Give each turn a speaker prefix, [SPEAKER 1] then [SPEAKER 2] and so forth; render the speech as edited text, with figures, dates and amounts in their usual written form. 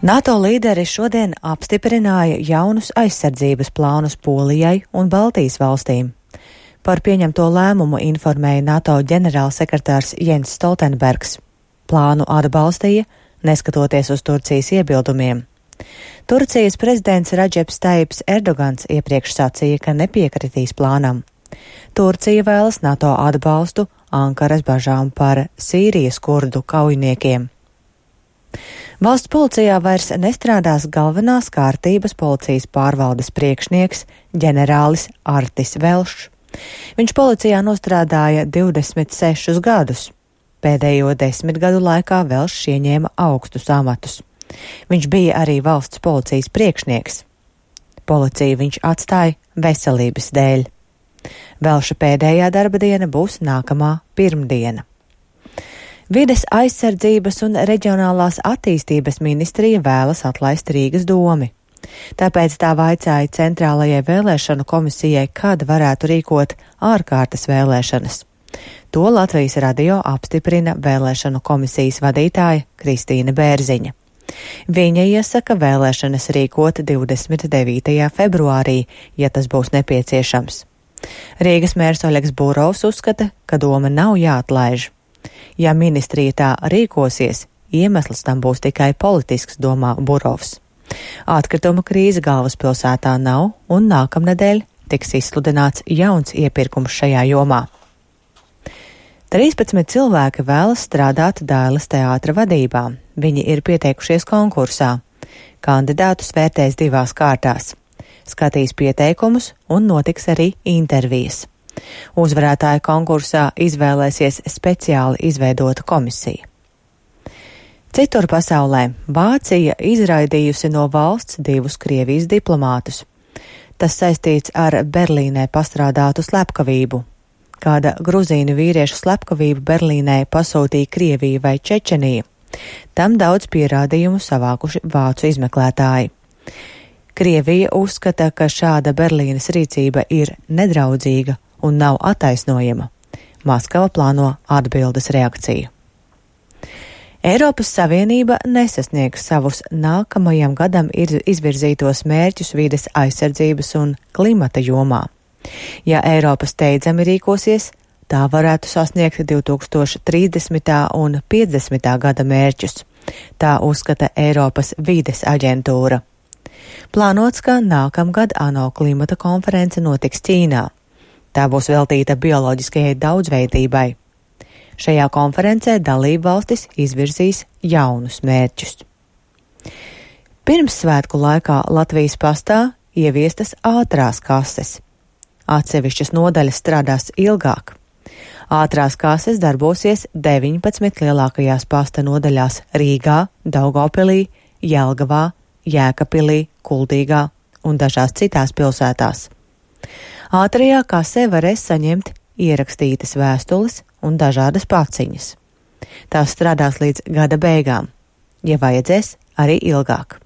[SPEAKER 1] NATO līderi šodien apstiprināja jaunus aizsardzības plānus Polijai un Baltijas valstīm. Par pieņemto lēmumu informēja NATO ģenerālsekretārs Jens Stoltenbergs. Plānu atbalstīja, neskatoties uz Turcijas iebildumiem. Turcijas prezidents Radžeps Tajips Erdogans iepriekš sacīja, ka nepiekritīs plānam. Turcija vēlas NATO atbalstu Ankaras bažām par Sīrijas kurdu kaujiniekiem. Valsts policijā vairs nestrādās galvenās kārtības policijas pārvaldes priekšnieks ģenerālis Artis Velšs. Viņš policijā nostrādāja 26 gadus. Pēdējo 10 gadu laikā Velšs ieņēma augstus amatus. Viņš bija arī valsts policijas priekšnieks. Policiju viņš atstāja veselības dēļ. Velša pēdējā darba diena būs nākamā pirmdiena. Vides aizsardzības un reģionālās attīstības ministrija vēlas atlaist Rīgas domi. Tāpēc tā vaicāja Centrālajai vēlēšanu komisijai, kad varētu rīkot ārkārtas vēlēšanas. To Latvijas radio apstiprina vēlēšanu komisijas vadītāja Kristīne Bērziņa. Viņa iesaka vēlēšanas rīkot 29. februārī, ja tas būs nepieciešams. Rīgas mērs Oļegs Burovs uzskata, ka doma nav jāatlaiž. Ja ministrija tā rīkosies, iemesls tam būs tikai politisks, domā Burovs. Atkrituma krīze galvaspilsētā nav, un nākamnedēļ tiks izsludināts jauns iepirkums šajā jomā. 13 cilvēki vēlas strādāt Dailes teātra vadībā. Viņi ir pieteikušies konkursā. Kandidātus vērtēs 2 kārtās. Skatīs pieteikumus un notiks arī intervijas. Uzvarētāja konkursā izvēlēsies speciāli izveidota komisija. Citur pasaulē Vācija izraidījusi no valsts 2 Krievijas diplomātus. Tas saistīts ar Berlīnē pastrādātu slepkavību. Kāda gruzīnu vīriešu slepkavību Berlīnē pasūtīja Krievija vai Čečenija. Tam daudz pierādījumu savākuši vācu izmeklētāji. Krievija uzskata, ka šāda Berlīnes rīcība ir nedraudzīga un nav attaisnojama. Maskava plāno atbildes reakciju. Eiropas Savienība nesasniegs savus nākamajam gadam izvirzītos mērķus vides aizsardzības un klimata jomā. Ja Eiropa steidzami rīkosies, tā varētu sasniegt 2030. un 50. gada mērķus. Tā uzskata Eiropas vides aģentūra. Plānots, ka nākamgad ANO klimata konference notiks Ķīnā. Tā būs veltīta bioloģiskajai daudzveidībai. Šajā konferencē dalībvalstis izvirzīs jaunus mērķus. Pirmssvētku laikā Latvijas pastā ieviestas ātrās kases. Atsevišķas nodaļas strādās ilgāk. Ātrās kases darbosies 19 lielākajās pasta nodaļās Rīgā, Daugavpilī, Jelgavā, Jēkabpilī, Kuldīgā un dažās citās pilsētās. Ātrajā kasē varēs saņemt ierakstītas vēstules un dažādas paciņas. Tās strādās līdz gada beigām, ja vajadzēs arī ilgāk.